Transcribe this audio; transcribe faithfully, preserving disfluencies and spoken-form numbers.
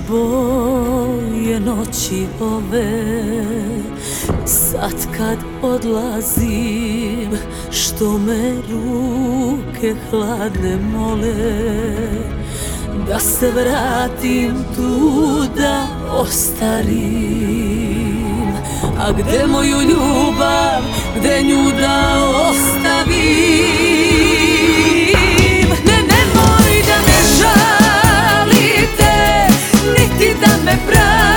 boje noći ove, sad kad odlazim, što me ruke hladne mole, da se vratim tu da ostarim. A gde moju ljubav, gde nju da ostavim? Ne, nemoj da me žalite, niti da me pravite.